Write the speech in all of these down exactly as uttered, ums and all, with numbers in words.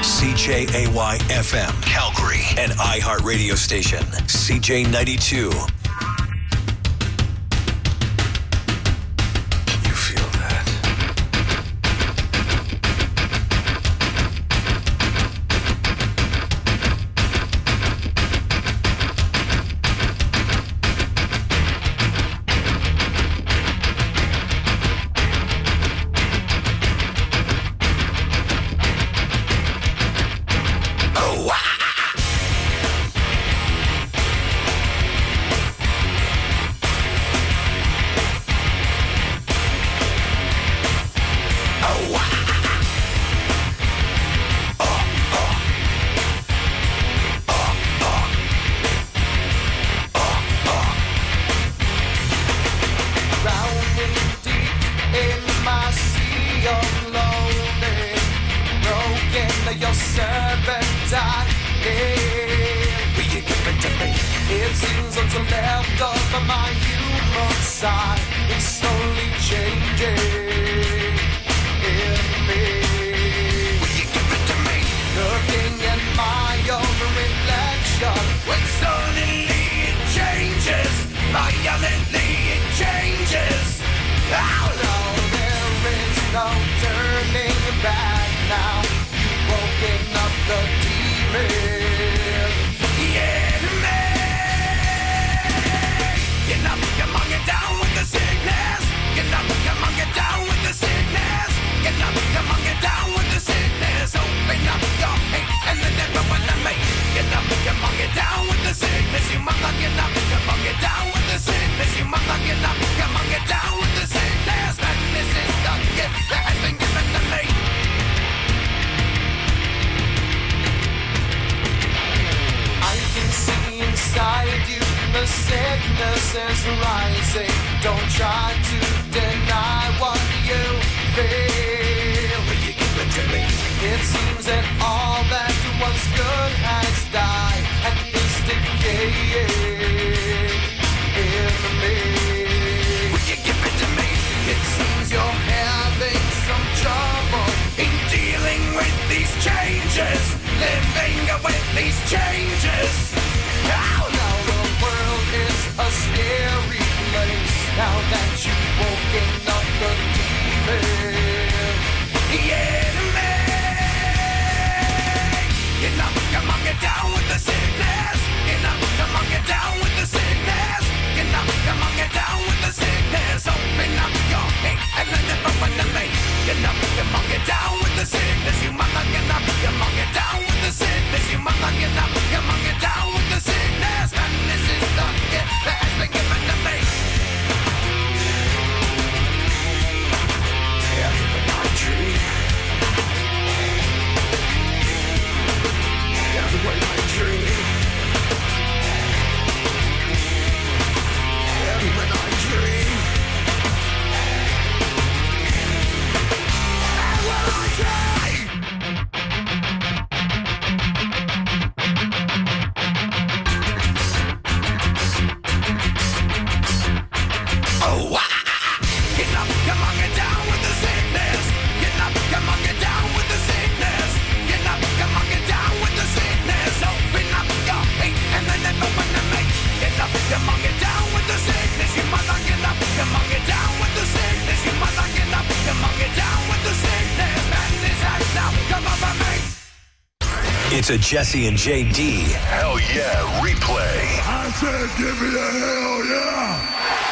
C J A Y F M, Calgary, and iHeart radio station, C J ninety-two. It's a Jesse and J D Hell Yeah replay. I said give me a hell yeah.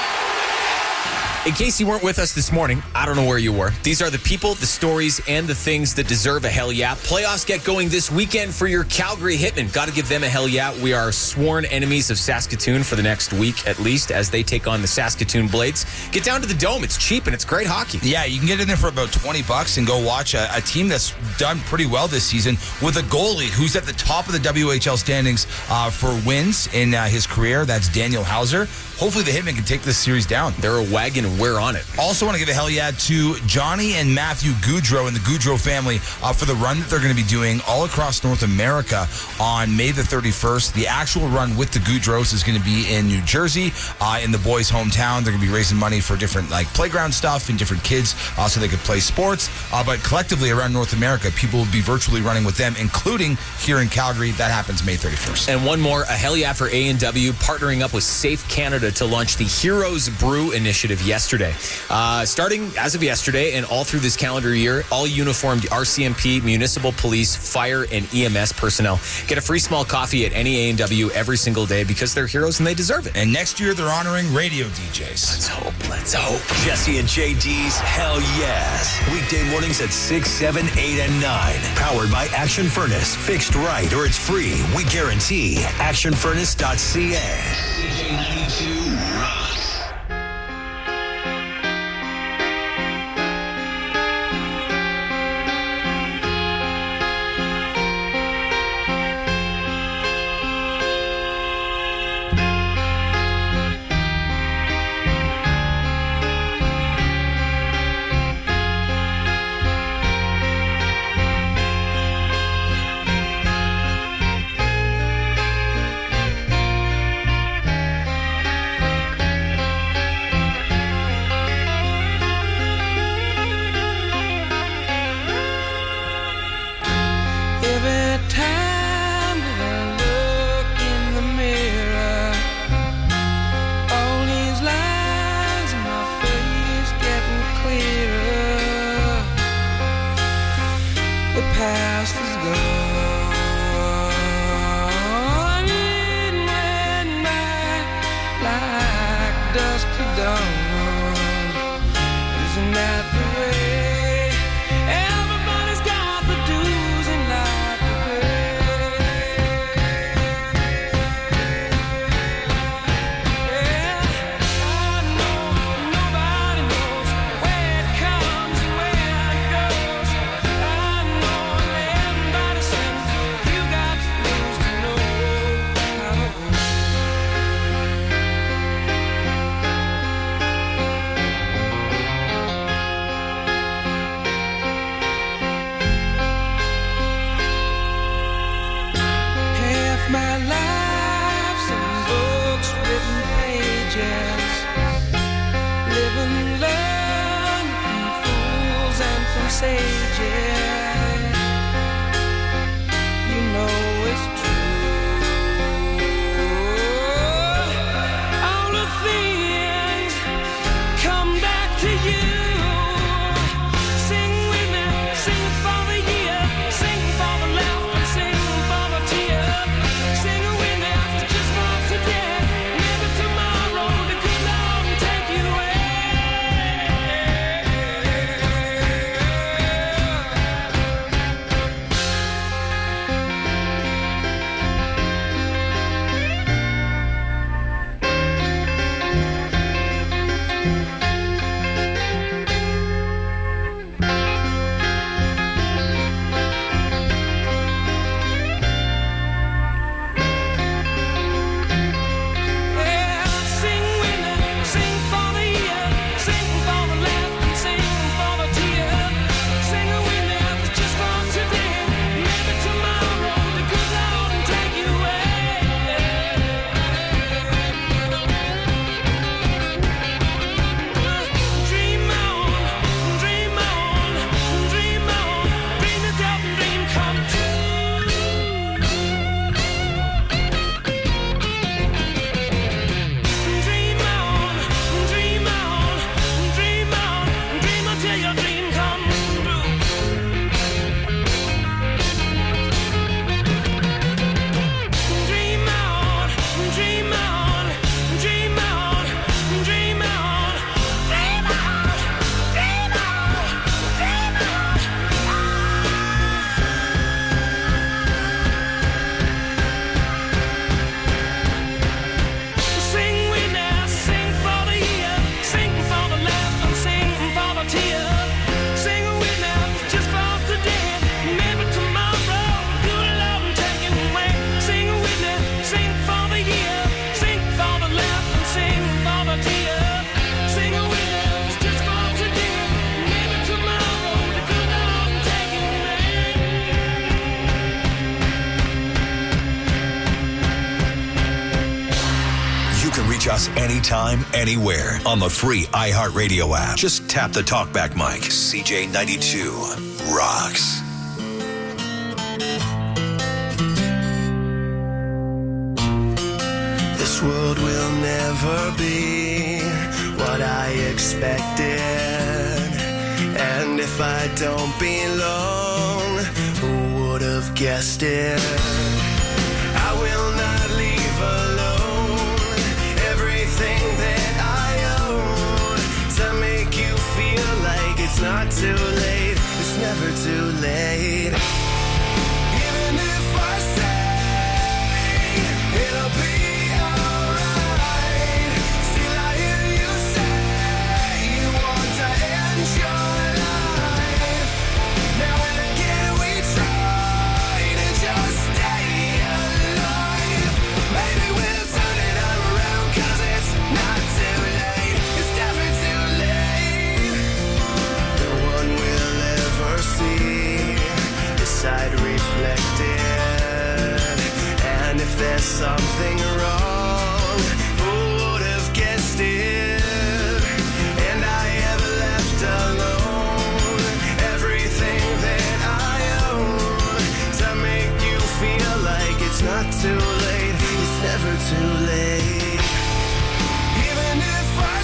In case you weren't with us this morning, I don't know where you were. These are the people, the stories, and the things that deserve a hell yeah. Playoffs get going this weekend for your Calgary Hitmen. Got to give them a hell yeah. We are sworn enemies of Saskatoon for the next week at least as they take on the Saskatoon Blades. Get down to the Dome. It's cheap and it's great hockey. Yeah, you can get in there for about twenty bucks and go watch a, a team that's done pretty well this season with a goalie who's at the top of the W H L standings uh, for wins in uh, his career. That's Daniel Hauser. Hopefully the Hitmen can take this series down. They're a wagon we're on it. Also want to give a hell yeah to Johnny and Matthew Goudreau and the Goudreau family uh, for the run that they're going to be doing all across North America on May the thirty-first. The actual run with the Goudreaus is going to be in New Jersey, uh, in the boys' hometown. They're going to be raising money for different like playground stuff and different kids uh, so they could play sports. Uh, but collectively around North America, people will be virtually running with them, including here in Calgary. That happens May thirty-first. And one more, a hell yeah for A and W, partnering up with Safe Canada to launch the Heroes Brew initiative yesterday. Uh, starting as of yesterday and all through this calendar year, all uniformed R C M P, municipal police, fire, and E M S personnel get a free small coffee at any A and W every single day because they're heroes and they deserve it. And next year, they're honoring radio D Js. Let's hope. Let's hope. Jesse and J D's Hell Yes. Weekday mornings at six, seven, eight, and nine. Powered by Action Furnace. Fixed right or it's free. We guarantee. action furnace dot c a. C J ninety-two rocks. Catch us anytime, anywhere on the free iHeartRadio app. Just tap the talkback mic. C J ninety-two rocks. This world will never be what I expected. And if I don't belong, who would have guessed it? I will not leave alone everything that I own to make you feel like it's not too late. It's never too late. Even if I say it'll be alright, still I hear you say you want to end your life. Now and again we try to just stay alive. Maybe we'll turn it around, cause it's not too late. It's never too late. No one will ever see the side reflected. And if there's something wrong, who would have guessed it? And I have left alone everything that I own to make you feel like it's not too late. It's never too late. Even if I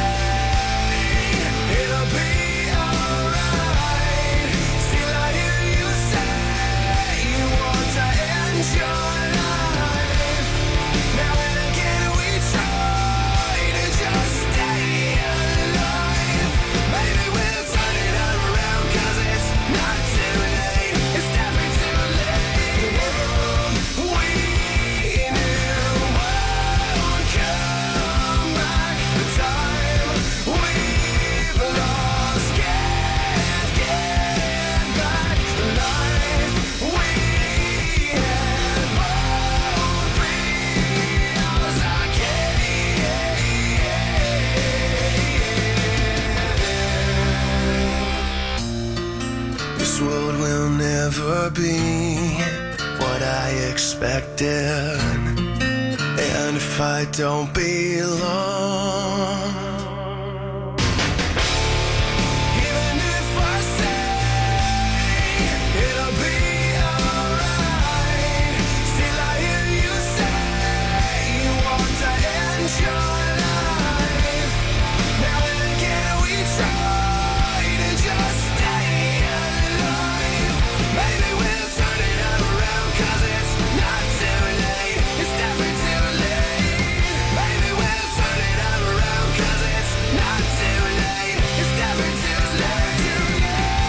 say it'll be alright, still I hear you say you want to end your life. Now and again we try to just stay alive. Maybe we'll turn it around, cause it's not too late. It's never too late. We knew what come back. The time we've lost can't get back. Life we had won't be ours again. This world will never be what I expected. And if I don't belong, even if I say it'll be alright, still I hear you say you want to end your life. Now and again we try to just stay alive. Maybe we'll turn it around, cause it's not too late. It's never too late. Maybe we'll turn it around, cause it's not too late. It's never too late.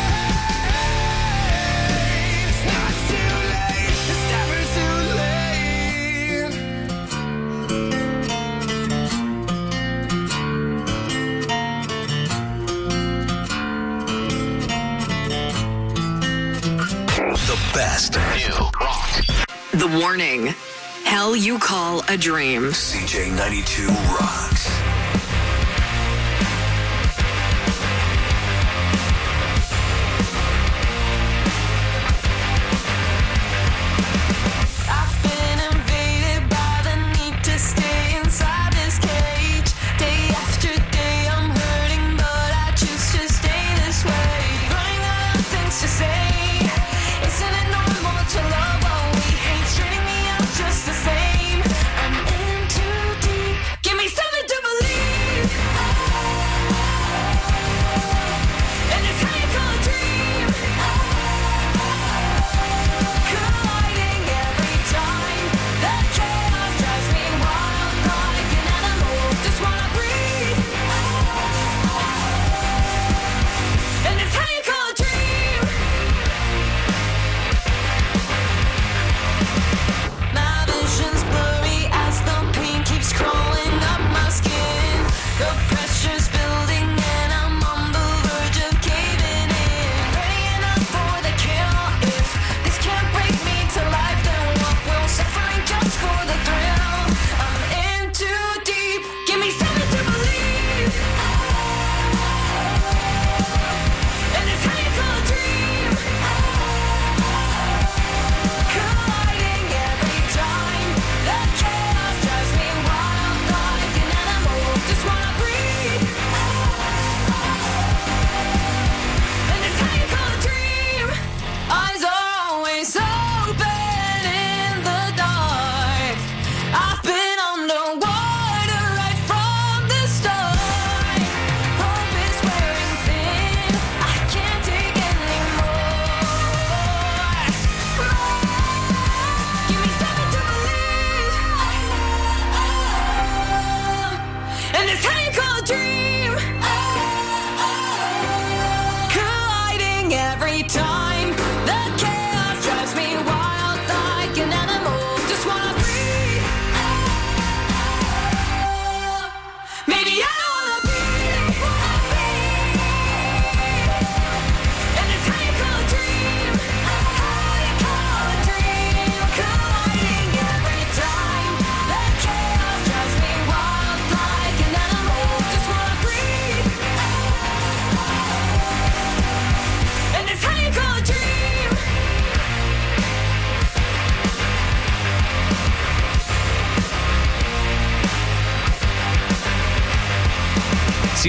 It's not too late. It's never too late. The best new rock. The warning. Hell you call a dream. C J ninety-two rocks. I've been invaded by the need to stay inside this cage. Day after day I'm hurting, but I choose to stay this way. Running out of things to say. Isn't it normal to love all we hate? Straining me out just the same. I'm in too deep. Give me something to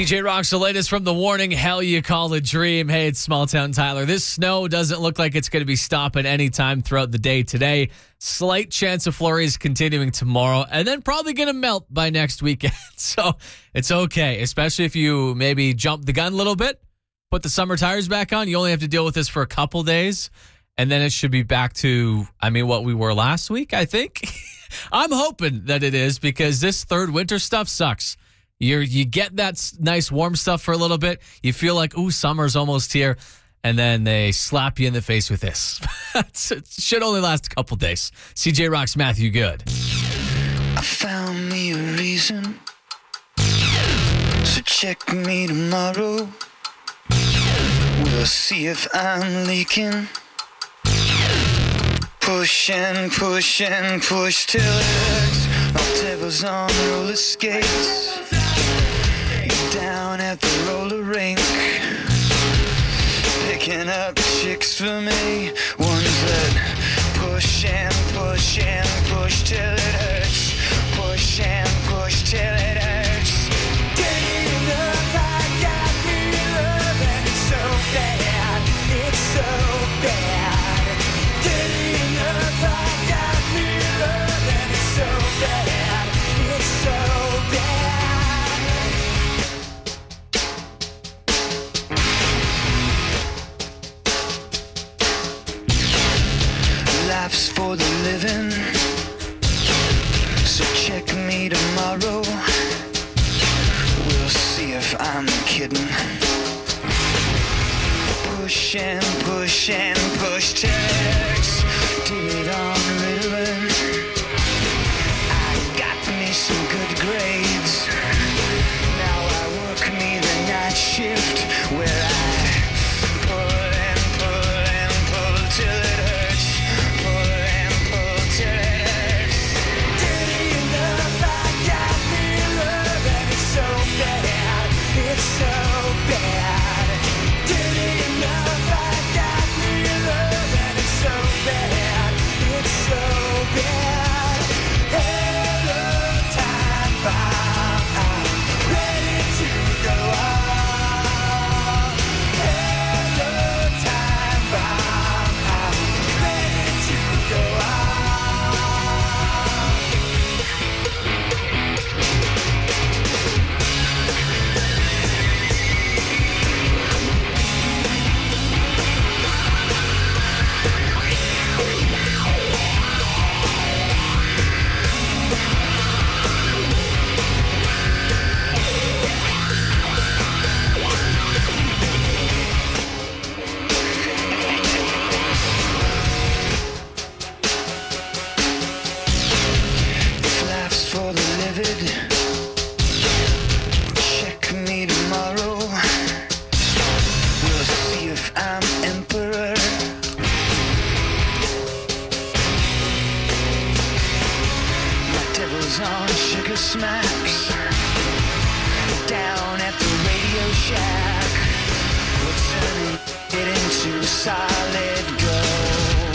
C J rocks the latest from the warning. Hell, you call a dream. Hey, it's Small Town Tyler. This snow doesn't look like it's going to be stopping anytime throughout the day today. Slight chance of flurries continuing tomorrow, and then probably going to melt by next weekend. So it's okay, especially if you maybe jump the gun a little bit, put the summer tires back on. You only have to deal with this for a couple days, and then it should be back to, I mean, what we were last week, I think. I'm hoping that it is, because this third winter stuff sucks. You're, you get that s- nice warm stuff for a little bit. You feel like, ooh, summer's almost here. And then they slap you in the face with this. It should only last a couple days. C J rocks Matthew Good. I found me a reason, so check me tomorrow. We'll see if I'm leaking. Push and push and push till it hurts. My devil's on roller skates. Down at the roller rink, picking up chicks for me, ones that push and push and push till it hurts, push and push till it hurts. Dirty enough, I got me love, and it's so bad, it's so bad. Dirty enough, I got me love, and it's so bad, it's so bad. Life's for the living, so check me tomorrow. We'll see if I'm kidding. Push and push and push till it hurts. Did it on Ritalin. I got me some good grades. Now I work me the night shift, where I pull and pull and pull till it hurts. Pull and pull till it hurts. Dirty enough, I got me love, and it's so bad, it's so bad. Dirty enough, I got me love, and it's so bad, it's so bad. Hello, time bomb, I'm ready to go off. Hello, time bomb, I'm ready to go off. If life's for the livid, check me tomorrow. We'll see if I'm emperor. My devil's on sugar smacks. Down at the Radio Shack, we're turning it into solid gold.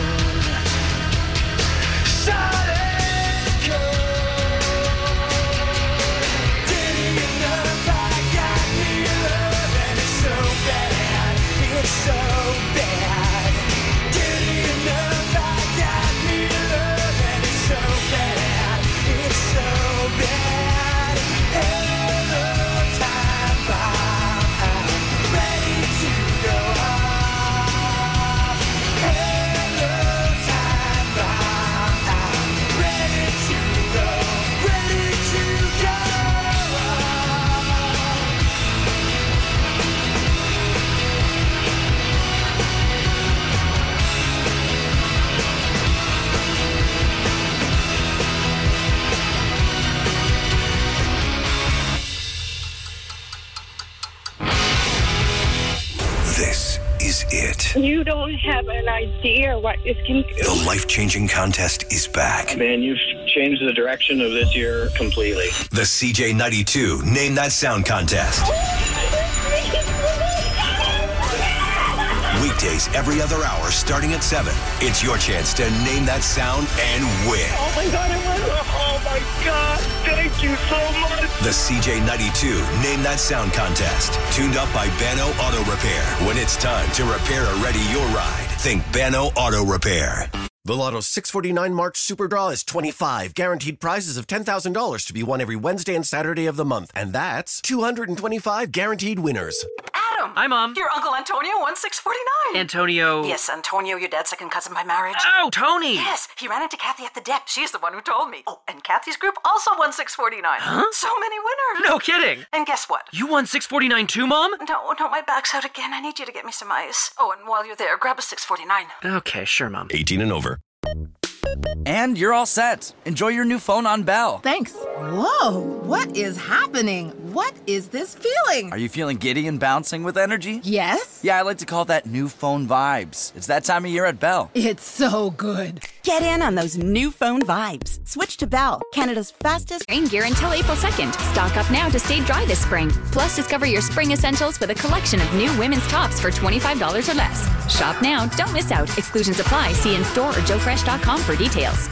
Solid gold. Dirty enough, I got me love, and it's so bad, it's so bad. Dirty enough, I got me love, and it's so bad, it's so bad. Hello, time bomb, I'm ready to go off. Hello, time bomb, I'm ready to go, ready to go off. This is it. You don't have an idea what is going to The life-changing contest is back. Man, you've changed the direction of this year completely. The C J ninety-two Name That Sound Contest. Weekdays every other hour starting at seven. It's your chance to name that sound and win. Oh my God, I won. Oh my God. Thank you so much. The C J ninety-two Name That Sound contest. Tuned up by Bano Auto Repair. When it's time to repair or ready your ride, think Bano Auto Repair. The Lotto six forty-nine March Super Draw is twenty-five. Guaranteed prizes of ten thousand dollars to be won every Wednesday and Saturday of the month. And that's two hundred twenty-five guaranteed winners. Adam! Hi, Mom. Your Uncle Antonio won six forty-nine. Antonio... Yes, Antonio, your dad's second cousin by marriage. Oh, Tony! Yes, he ran into Kathy at the dep. She's the one who told me. Oh, and Kathy's group also won six forty-nine. Huh? So many winners. No kidding. And guess what? You won six forty-nine too, Mom? No, no, my back's out again. I need you to get me some ice. Oh, and while you're there, grab a six forty-nine. Okay, sure, Mom. eighteen and over. And you're all set. Enjoy your new phone on Bell. Thanks. Whoa, what is happening? What is this feeling? Are you feeling giddy and bouncing with energy? Yes. Yeah, I like to call that new phone vibes. It's that time of year at Bell. It's so good. Get in on those new phone vibes. Switch to Bell, Canada's fastest rain gear until April second. Stock up now to stay dry this spring. Plus, discover your spring essentials with a collection of new women's tops for twenty-five dollars or less. Shop now. Don't miss out. Exclusions apply. See in-store or joe fresh dot com for details.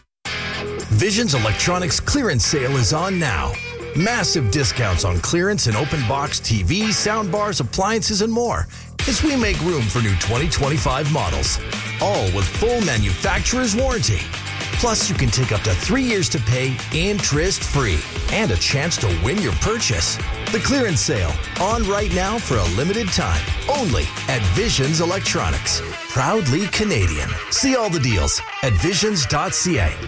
Visions Electronics clearance sale is on now. Massive discounts on clearance and open box T Vs, soundbars, appliances, and more as we make room for new twenty twenty-five models. All with full manufacturer's warranty. Plus, you can take up to three years to pay interest-free and a chance to win your purchase. The clearance sale on right now for a limited time, only at Visions Electronics. Proudly Canadian. See all the deals at visions dot c a.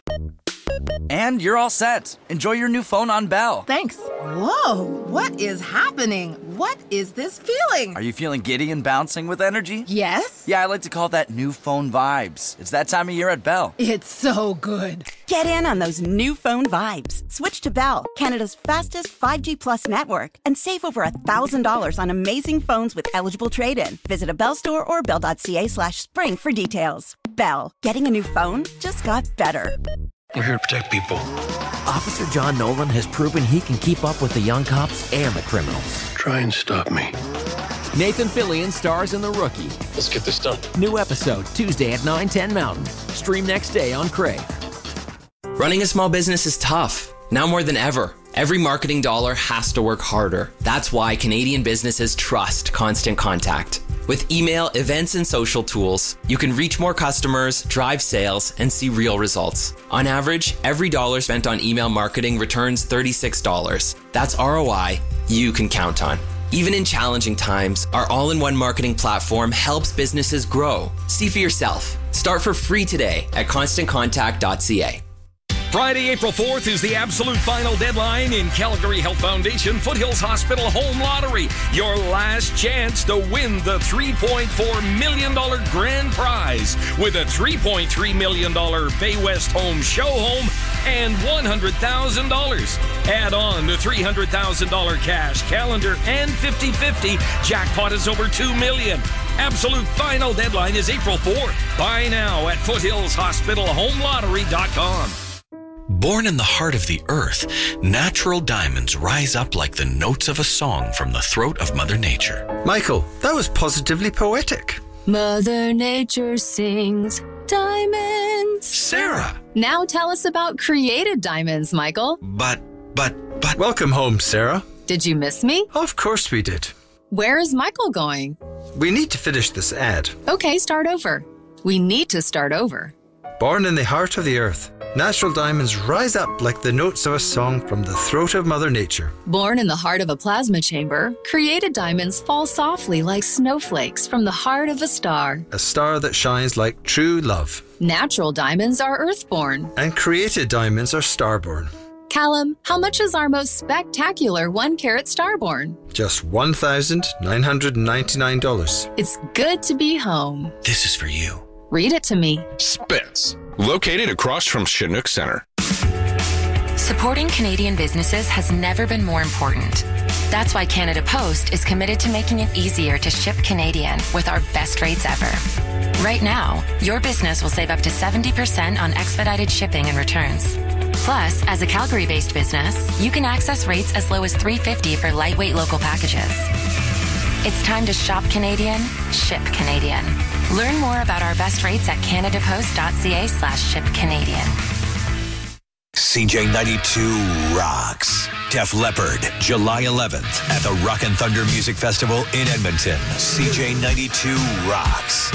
And you're all set. Enjoy your new phone on Bell. Thanks. Whoa, what is happening? What is this feeling? Are you feeling giddy and bouncing with energy? Yes. Yeah, I like to call that new phone vibes. It's that time of year at Bell. It's so good. Get in on those new phone vibes. Switch to Bell, Canada's fastest five G plus network, and save over one thousand dollars on amazing phones with eligible trade-in. Visit a Bell store or bell dot c a slash spring for details. Bell, getting a new phone just got better. We're here to protect people. Officer John Nolan has proven he can keep up with the young cops and the criminals. Try and stop me. Nathan Fillion stars in The Rookie. Let's get this done. New episode Tuesday at nine ten Mountain. Stream next day on Crave. Running a small business is tough. Now more than ever. Every marketing dollar has to work harder. That's why Canadian businesses trust Constant Contact. With email, events, and social tools, you can reach more customers, drive sales, and see real results. On average, every dollar spent on email marketing returns thirty-six dollars. That's R O I you can count on. Even in challenging times, our all-in-one marketing platform helps businesses grow. See for yourself. Start for free today at constant contact dot c a. Friday, April fourth is the absolute final deadline in Calgary Health Foundation Foothills Hospital Home Lottery. Your last chance to win the three point four million dollars grand prize with a three point three million dollars Bay West Home Show Home and one hundred thousand dollars. Add on the three hundred thousand dollars cash calendar and fifty-fifty. Jackpot is over two million dollars. Absolute final deadline is April fourth. Buy now at foothills hospital home lottery dot com. Born in the heart of the earth, natural diamonds rise up like the notes of a song from the throat of Mother Nature. Michael, that was positively poetic. Mother Nature sings diamonds. Sarah! Now tell us about created diamonds, Michael. But, but, but... Welcome home, Sarah. Did you miss me? Of course we did. Where is Michael going? We need to finish this ad. Okay, start over. We need to start over. Born in the heart of the earth, natural diamonds rise up like the notes of a song from the throat of Mother Nature. Born in the heart of a plasma chamber, created diamonds fall softly like snowflakes from the heart of a star. A star that shines like true love. Natural diamonds are earthborn. And created diamonds are starborn. Callum, how much is our most spectacular one-carat starborn? Just one thousand nine hundred ninety-nine dollars. It's good to be home. This is for you. Read it to me. Spence, located across from Chinook Center. Supporting Canadian businesses has never been more important. That's why Canada Post is committed to making it easier to ship Canadian with our best rates ever. Right now, your business will save up to seventy percent on expedited shipping and returns. Plus, as a Calgary-based business, you can access rates as low as three dollars and fifty cents for lightweight local packages. It's time to shop Canadian, ship Canadian. Learn more about our best rates at canadapost.ca slash ship Canadian. C J ninety-two rocks. Def Leppard, July eleventh at the Rock and Thunder Music Festival in Edmonton. C J ninety-two rocks.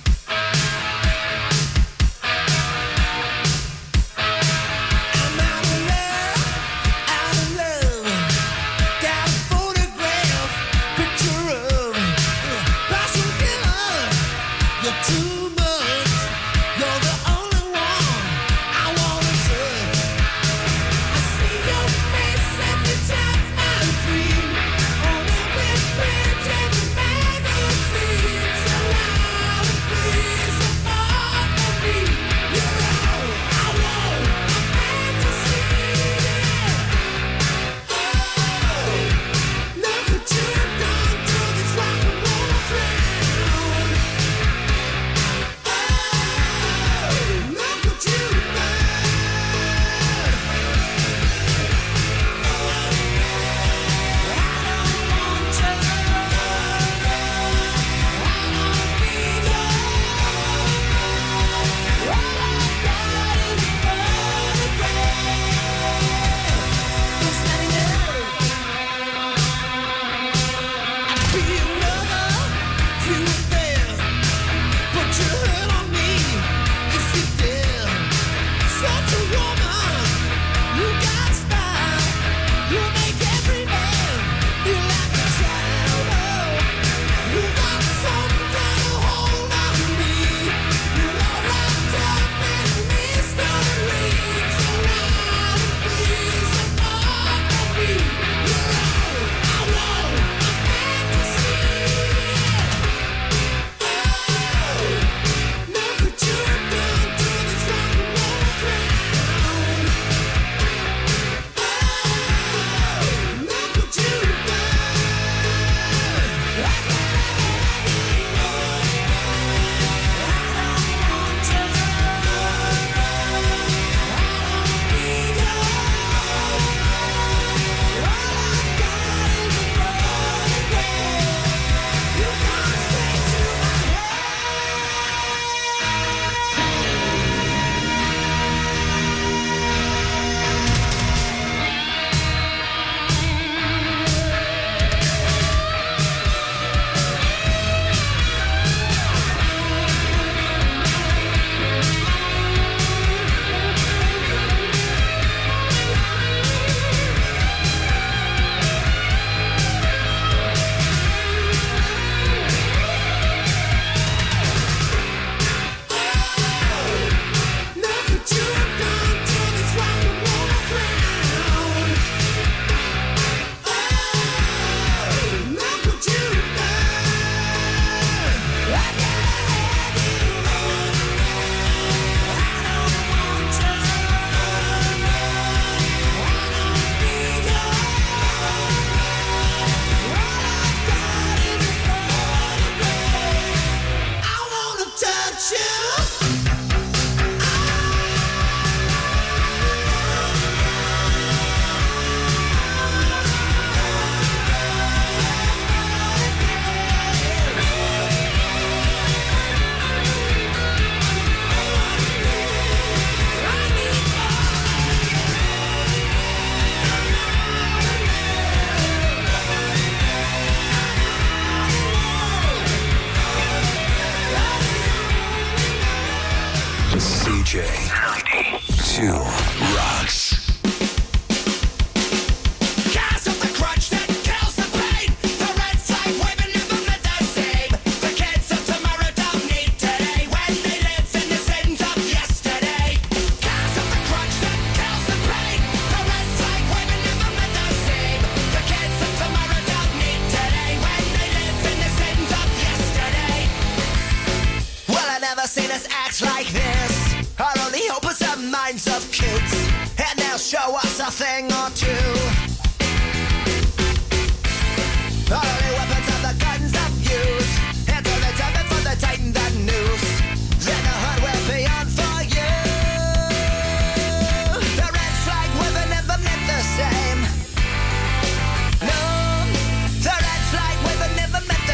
ninety-two rocks. Show us a thing or two. All the weapons and the guns of use. Until the time for the tighten the noose. Then the hunt will be on for you. The red flag weather never meant the same. No, the red flag weather never meant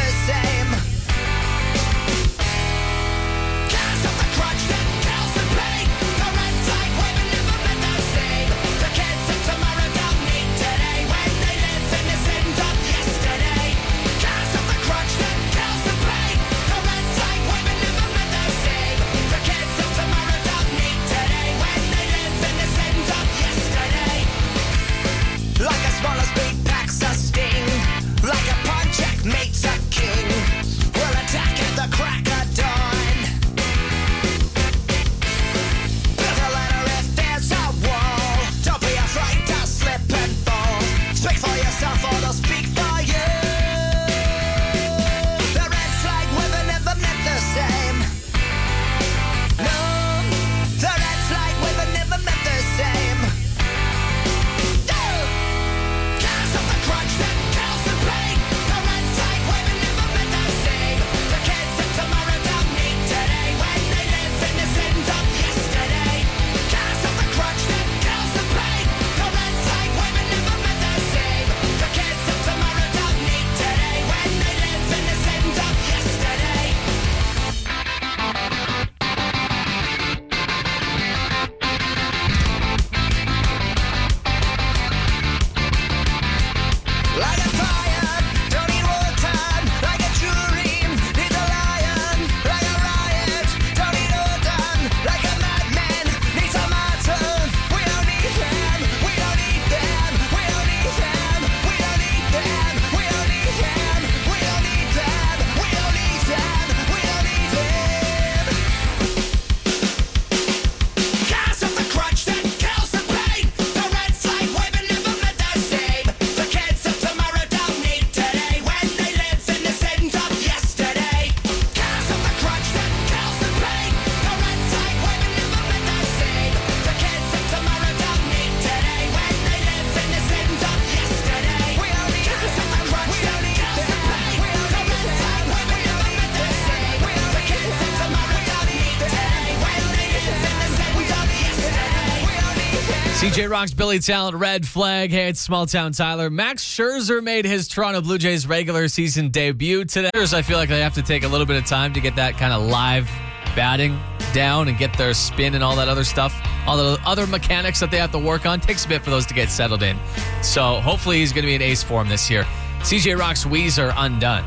C J Rock's Billy Talent, Red Flag. Hey, it's Small Town Tyler. Max Scherzer made his Toronto Blue Jays regular season debut today. I feel like they have to take a little bit of time to get that kind of live batting down and get their spin and all that other stuff. All the other mechanics that they have to work on. Takes a bit for those to get settled in. So hopefully he's going to be in ace form this year. C J Rock's Weezer, Undone.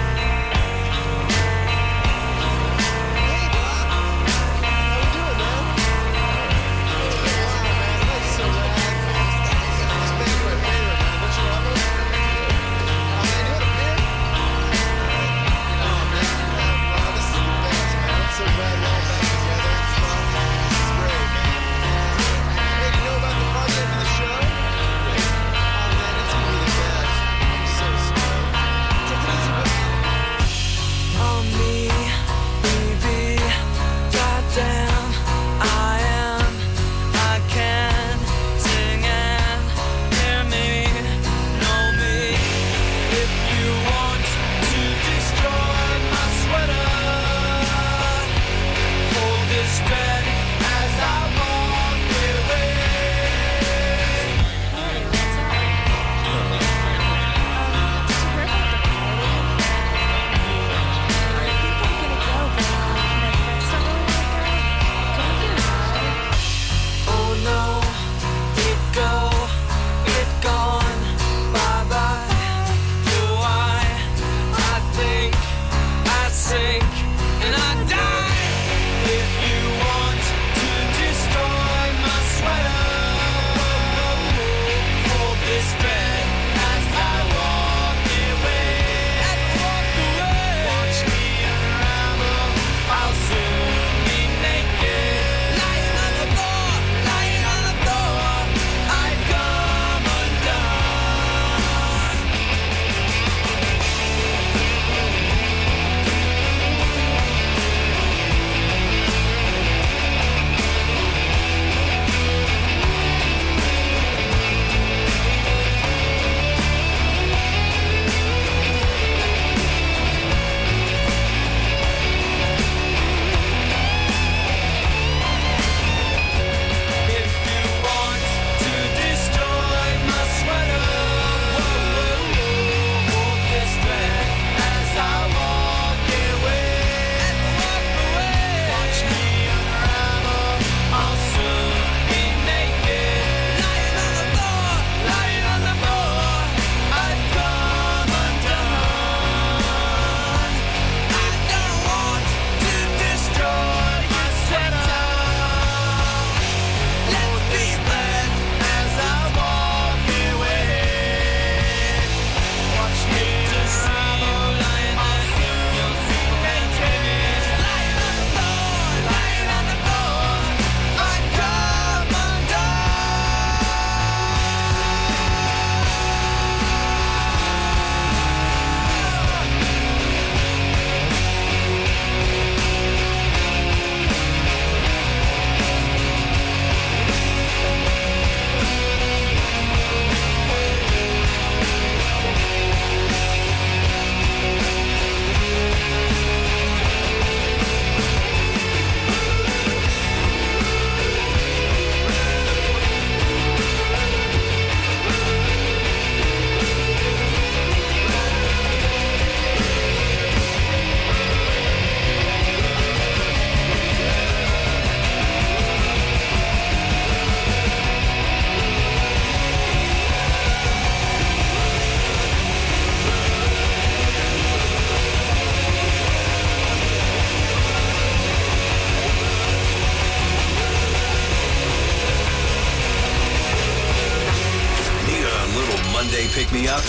Pick me up?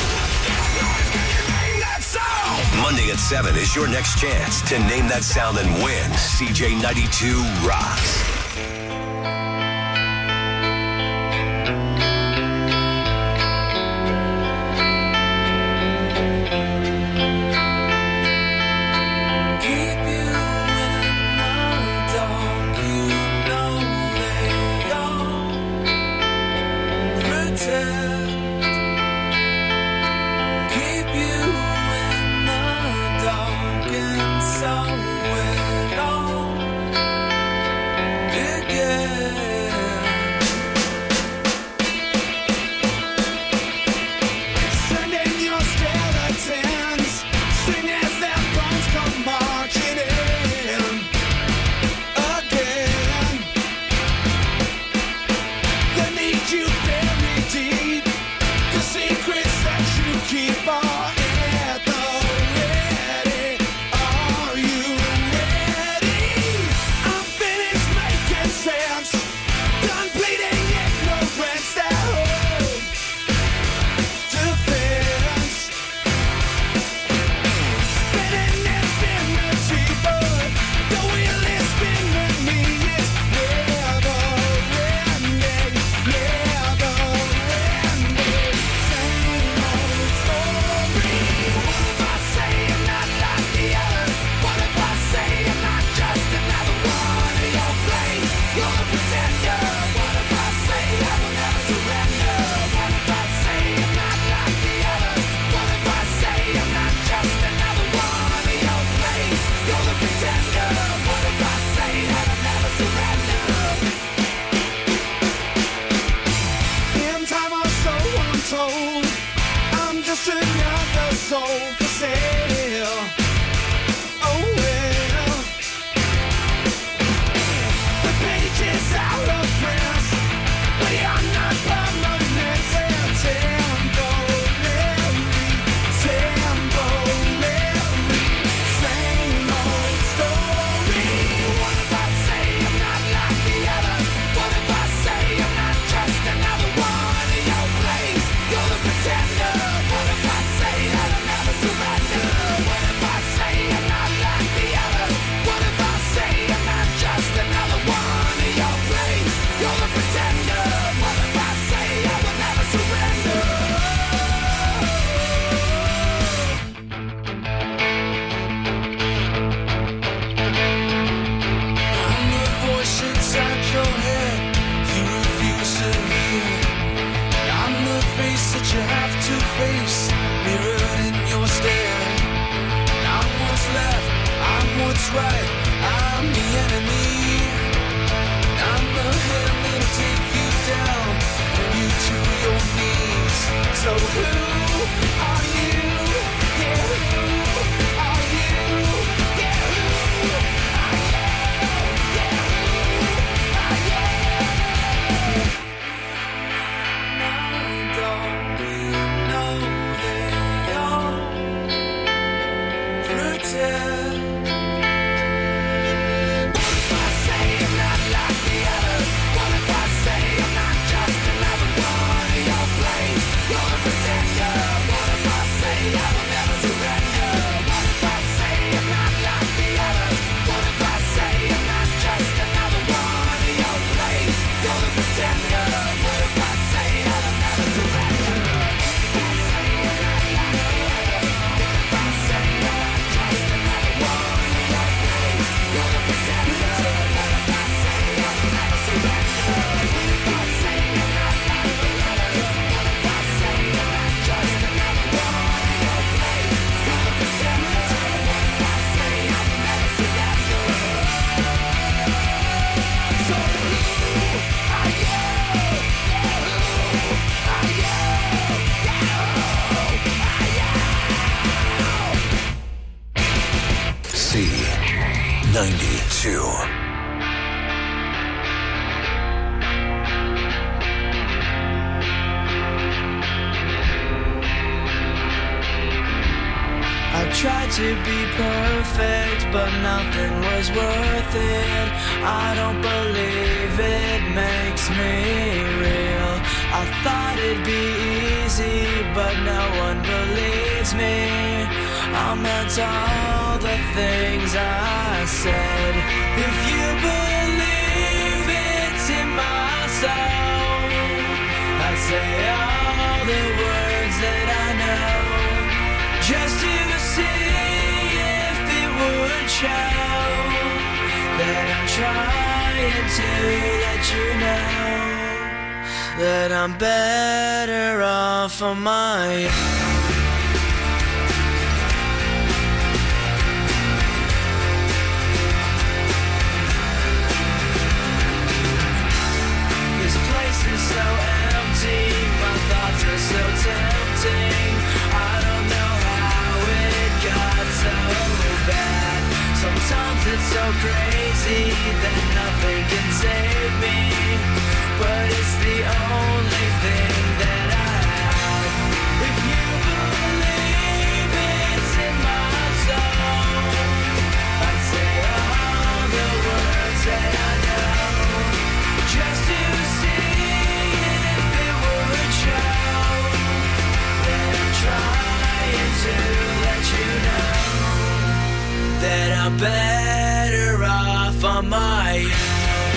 Monday at seven is your next chance to name that sound and win C J ninety-two Rocks. That's right, I'm the enemy. I'm the hand that'll take you down and you to your knees. So who are you? Yeah, who are you? Yeah, who are you? Yeah, who are you? ninety-two. I tried to be perfect, but nothing was worth it. I don't believe it makes me real. I thought it'd be easy, but no one believes me. I meant all the things I said. If you believe it's in my soul, I'd say all the words that I know, just to see if it would show that I'm trying to let you know that I'm better off on my own. So empty, my thoughts are so tempting. I don't know how it got so bad. Sometimes it's so crazy that nothing can save me, but it's the only thing that I have. If you believe it's in my soul, I'd say all the words that I know, just to see trying to let you know that I'm better off on my own.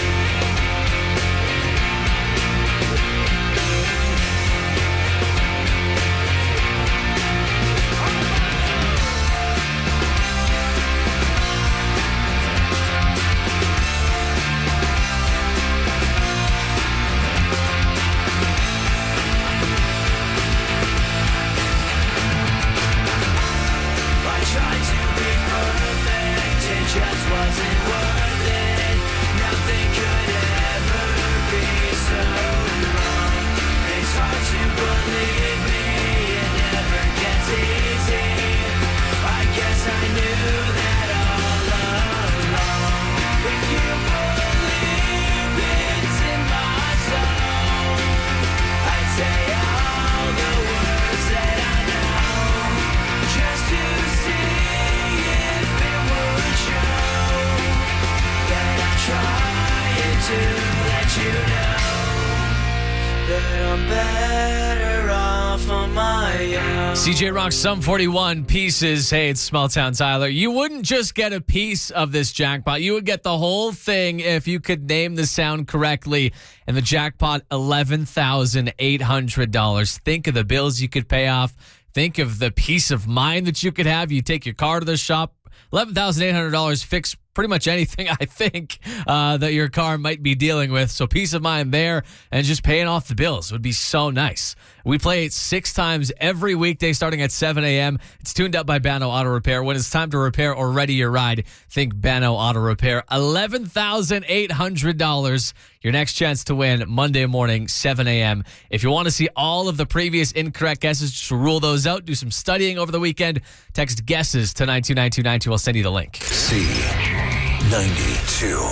Just wasn't worth it. Nothing could ever be so wrong. It's hard to believe me, it never gets easy. I guess I knew that all along. If you believe it's in my soul, I'd say all the words that I know, just to see if it would show that I'm trying to let you know that I'm better off on my own. C J Rock's Sum forty-one Pieces. Hey, it's Small Town Tyler. You wouldn't just get a piece of this jackpot. You would get the whole thing if you could name the sound correctly. And the jackpot, eleven thousand eight hundred dollars. Think of the bills you could pay off. Think of the peace of mind that you could have. You take your car to the shop. eleven thousand eight hundred dollars fix pretty much anything, I think, uh, that your car might be dealing with. So peace of mind there, and just paying off the bills would be so nice. We play it six times every weekday starting at seven a.m. It's tuned up by Banno Auto Repair. When it's time to repair or ready your ride, think Banno Auto Repair. eleven thousand eight hundred dollars. Your next chance to win Monday morning, seven a.m. If you want to see all of the previous incorrect guesses, just rule those out. Do some studying over the weekend. Text guesses to nine two nine two nine two. I'll send you the link. C ninety-two.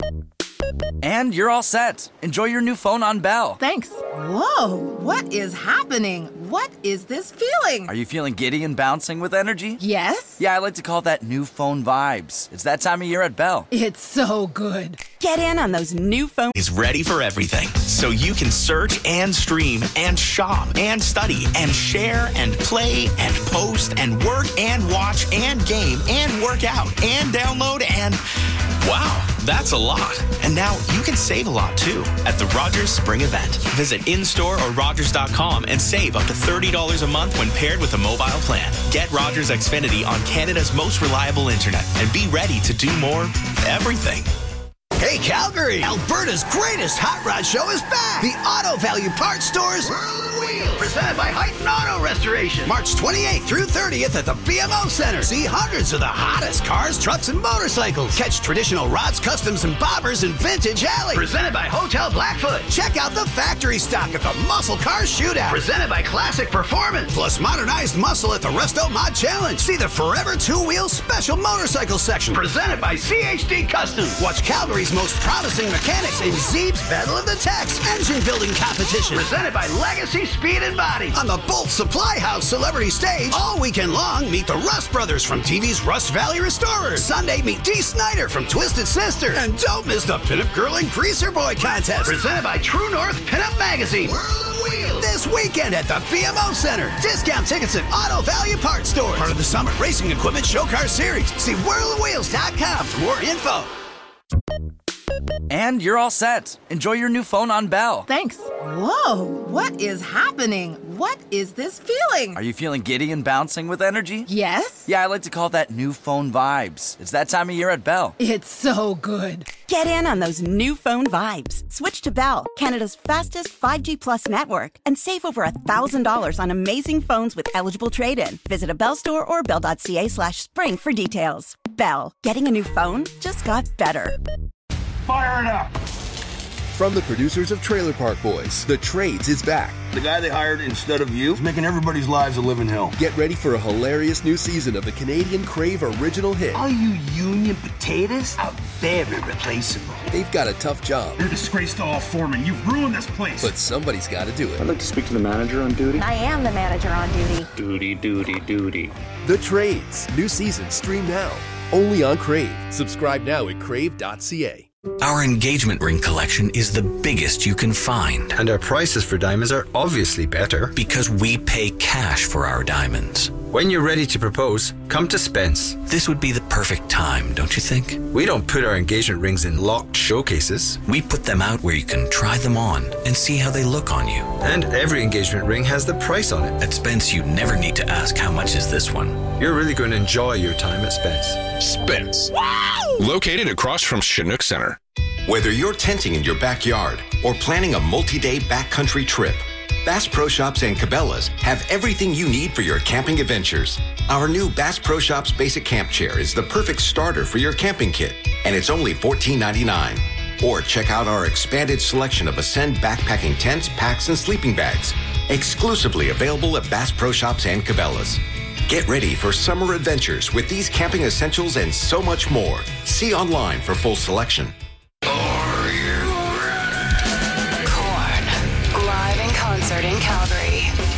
And you're all set. Enjoy your new phone on Bell. Thanks. Whoa, what is happening? What is this feeling? Are you feeling giddy and bouncing with energy? Yes. Yeah, I like to call that new phone vibes. It's that time of year at Bell. It's so good. Get in on those new phones. Is ready for everything, so you can search and stream and shop and study and share and play and post and work and watch and game and work out and download and wow, that's a lot. And now you can save a lot too at the Rogers Spring Event. Visit in-store or rogers dot com and save up to thirty dollars a month when paired with a mobile plan. Get Rogers Xfinity on Canada's most reliable internet and be ready to do more everything. Hey, Calgary! Alberta's greatest hot rod show is back! The Auto Value Parts Stores World of Wheels, presented by Heighton Auto Restoration. March twenty-eighth through thirtieth at the B M O Center. See hundreds of the hottest cars, trucks, and motorcycles. Catch traditional rods, customs, and bobbers in Vintage Alley. Presented by Hotel Blackfoot. Check out the factory stock at the Muscle Car Shootout. Presented by Classic Performance. Plus modernized muscle at the Resto Mod Challenge. See the Forever Two-Wheel Special Motorcycle section. Presented by C H D Customs. Watch Calgary's most promising mechanics in Zeeb's Battle of the Techs engine building competition. Presented by Legacy Speed and Body. On the Bolt Supply House Celebrity Stage, all weekend long, meet the Rust Brothers from T V's Rust Valley Restorers. Sunday, meet Dee Snider from Twisted Sister. And don't miss the Pinup Girl and Greaser Boy contest. Presented by True North Pinup Magazine. World of Wheels. This weekend at the B M O Center. Discount tickets at Auto Value Parts Stores. Part of the Summer Racing Equipment Show Car Series. See world of wheels dot com for more info. And you're all set. Enjoy your new phone on Bell. Thanks. Whoa, what is happening? What is this feeling? Are you feeling giddy and bouncing with energy? Yes. Yeah, I like to call that new phone vibes. It's that time of year at Bell. It's so good. Get in on those new phone vibes. Switch to Bell, Canada's fastest five G plus network, and save over one thousand dollars on amazing phones with eligible trade-in. Visit a Bell store or bell.ca slash spring for details. Bell, getting a new phone just got better. Fire it up! From the producers of Trailer Park Boys, The Trades is back. The guy they hired instead of you is making everybody's lives a living hell. Get ready for a hilarious new season of the Canadian Crave original hit. All you union potatoes are very replaceable. They've got a tough job. You're a disgrace to all foremen. You've ruined this place. But somebody's got to do it. I'd like to speak to the manager on duty. I am the manager on duty. Duty, duty, duty. The Trades. New season stream now. Only on Crave. Subscribe now at crave dot c a. Our engagement ring collection is the biggest you can find. And our prices for diamonds are obviously better. Because we pay cash for our diamonds. When you're ready to propose, come to Spence. This would be the perfect time, don't you think? We don't put our engagement rings in locked showcases. We put them out where you can try them on and see how they look on you. And every engagement ring has the price on it. At Spence, you never need to ask how much is this one. You're really going to enjoy your time at Spence. Spence. Wow! Located across from Chinook Center. Whether you're tenting in your backyard or planning a multi-day backcountry trip, Bass Pro Shops and Cabela's have everything you need for your camping adventures. Our new Bass Pro Shops Basic Camp Chair is the perfect starter for your camping kit, and it's only fourteen ninety-nine. Or check out our expanded selection of Ascend backpacking tents, packs, and sleeping bags, exclusively available at Bass Pro Shops and Cabela's. Get ready for summer adventures with these camping essentials and so much more. See online for full selection. Concert in Calgary.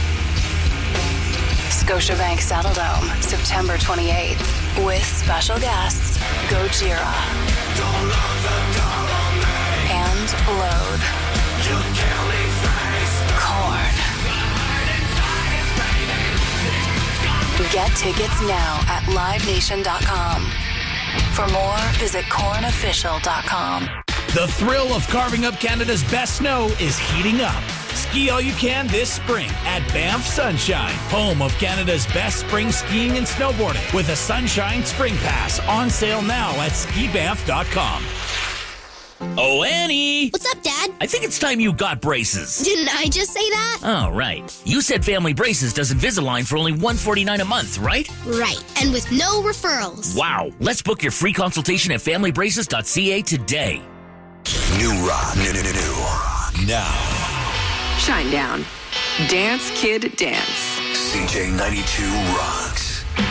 Scotiabank Saddledome, September twenty-eighth, with special guests Gojira and Load. Korn. Get tickets now at live nation dot com. For more, visit corn official dot com. The thrill of carving up Canada's best snow is heating up. Ski all you can this spring at Banff Sunshine, home of Canada's best spring skiing and snowboarding, with a Sunshine Spring Pass on sale now at ski banff dot com. Oh, Annie! What's up, Dad? I think it's time you got braces. Didn't I just say that? Oh, right. You said Family Braces does Invisalign for only one hundred forty-nine dollars a month, right? Right, and with no referrals. Wow. Let's book your free consultation at family braces dot c a today. New rock. New, new, new, new. Now. Shine down. Dance, kid, dance. C J ninety-two rocks.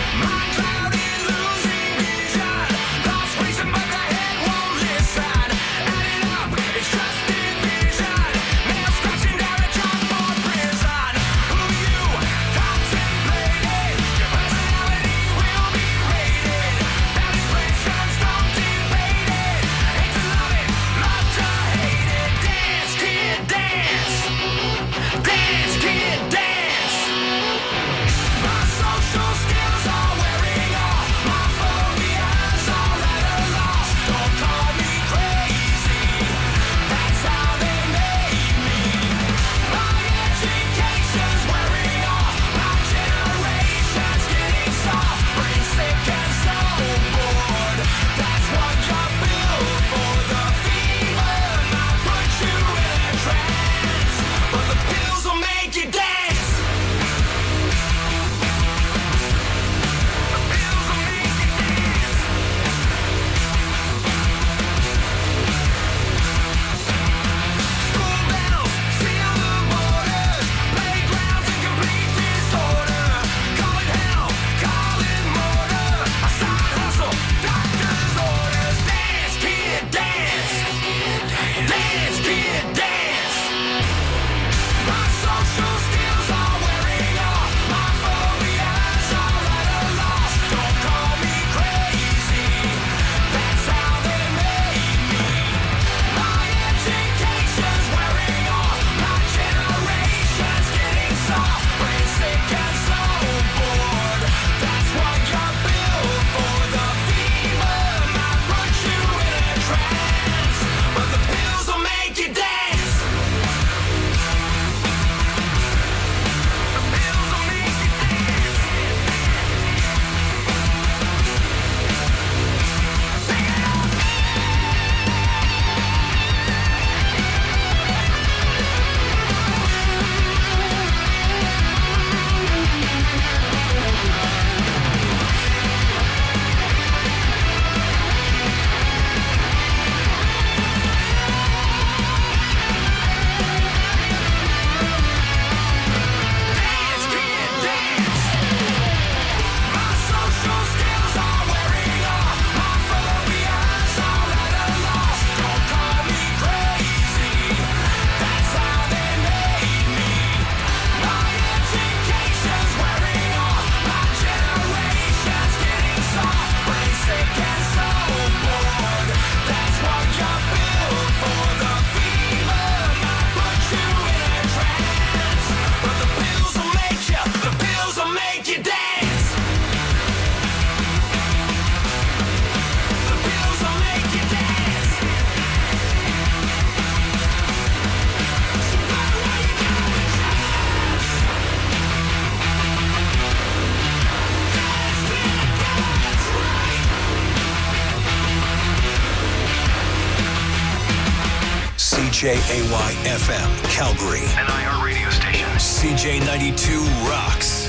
C J A Y F M, Calgary. An iHeartRadio station. C J ninety-two rocks.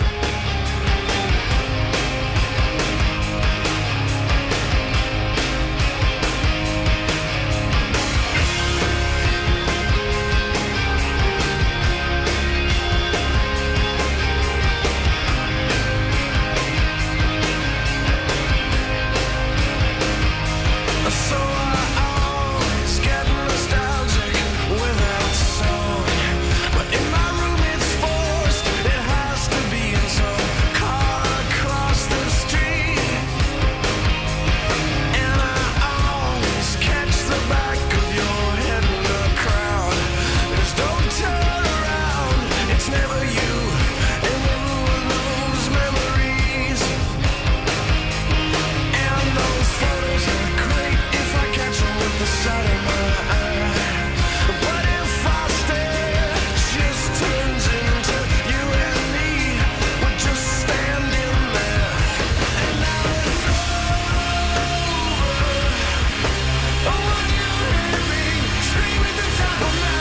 Oh,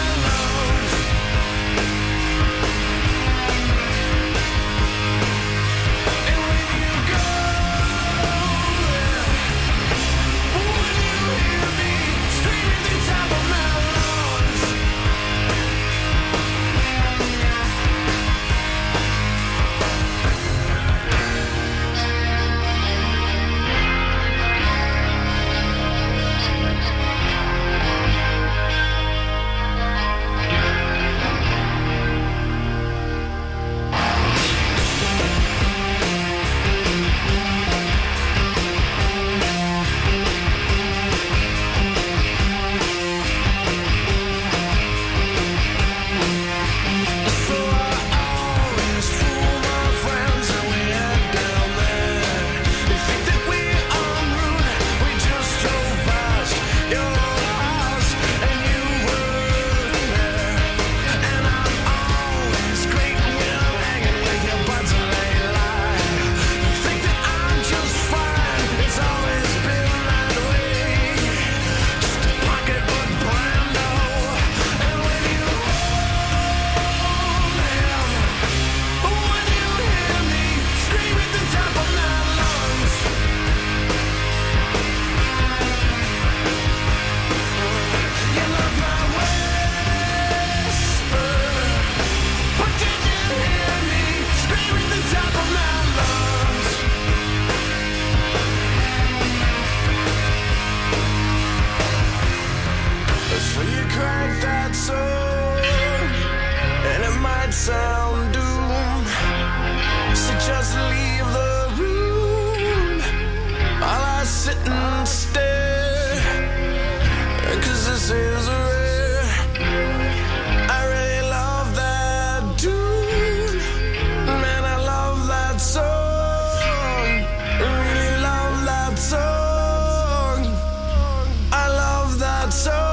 So you crack that soul, and it might sound doom. So just leave the room while I sit and stare. Cause this is rare. I really love that tune. Man, I love that song. I really love that song. I love that song.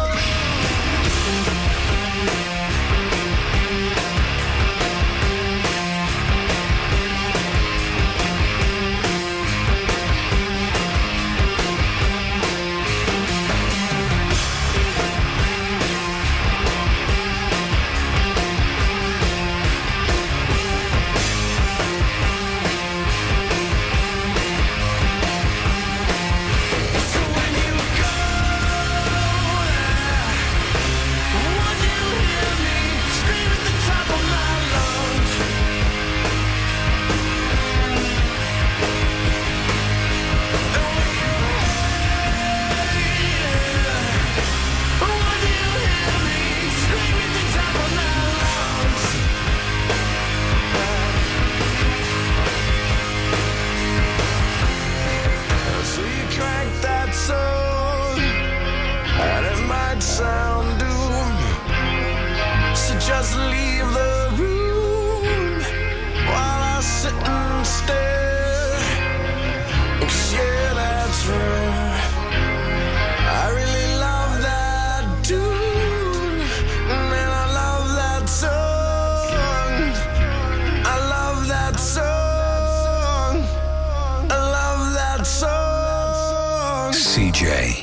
Sound doom, so just leave the room while I sit and stare. Cause yeah, that's right, I really love that tune. Man, I love that song. I love that song. I love that song. C J.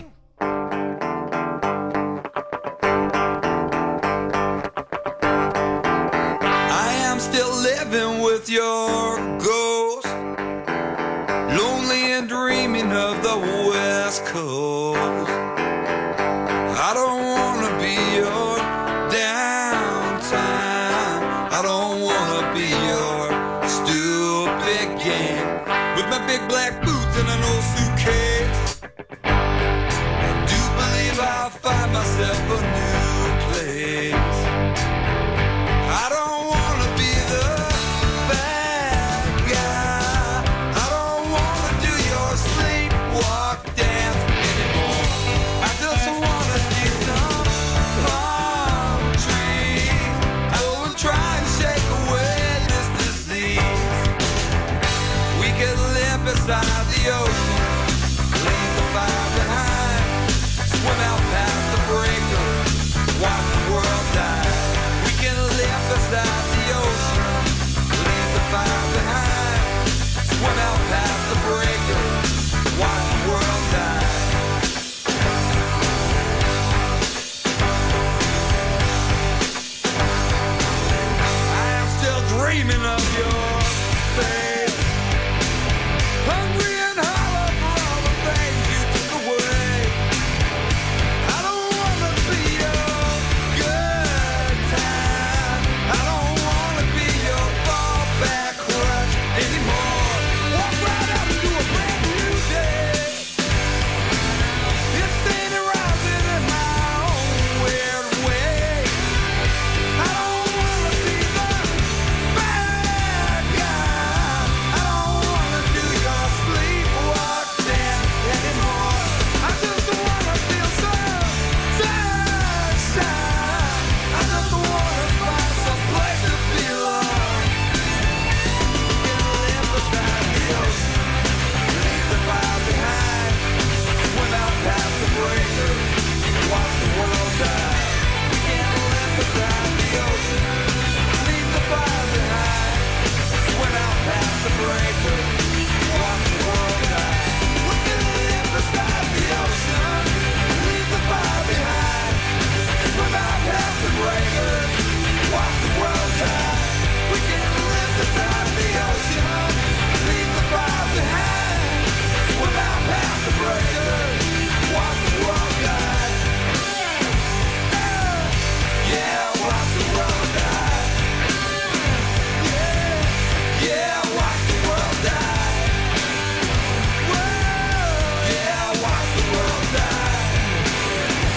With your ghost, lonely and dreaming of the West Coast. I don't wanna be your downtime. I don't wanna be your stupid game. With my big black boots and an old suitcase, I do believe I'll find myself a new place. I don't wanna be the beside the ocean, leave the fire behind, swim out past the breakers,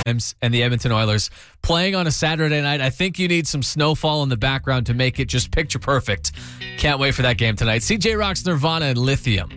and the Edmonton Oilers playing on a Saturday night. I think you need some snowfall in the background to make it just picture perfect. Can't wait for that game tonight. C J Rock's Nirvana and Lithium.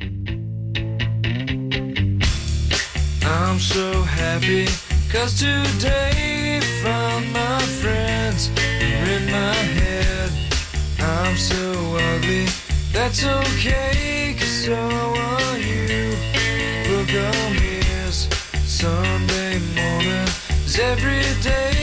I'm so happy, cause today found my friends are in my head. I'm so ugly, that's okay, cause so are you. Look, I'm here, Sunday morning is every day.